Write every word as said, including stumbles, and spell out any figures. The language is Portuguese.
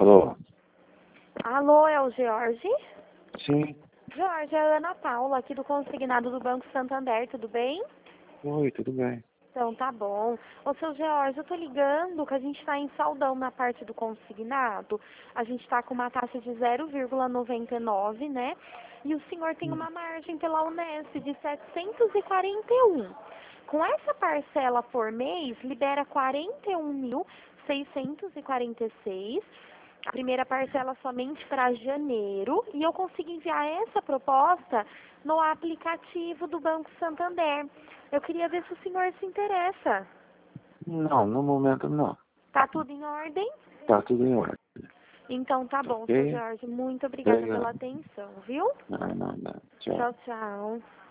Alô? Alô, é o George? Sim. George, é a Ana Paula, aqui do Consignado do Banco Santander, tudo bem? Oi, tudo bem. Então, tá bom. Ô, seu George, eu tô ligando que a gente tá em saldão na parte do consignado. A gente tá com uma taxa de zero vírgula noventa e nove, né? E o senhor tem uma margem pela Unesp de setecentos e quarenta e um. Com essa parcela por mês, libera quarenta e um mil seiscentos e quarenta e seis. A primeira parcela somente para janeiro. E eu consigo enviar essa proposta no aplicativo do Banco Santander. Eu queria ver se o senhor se interessa. Não, no momento não. Tá tudo em ordem? Tá tudo em ordem. Então tá bom, seu Ok? Jorge. Muito obrigada pela Obrigado. atenção, viu? Não, não, não. Tchau. Tchau, tchau.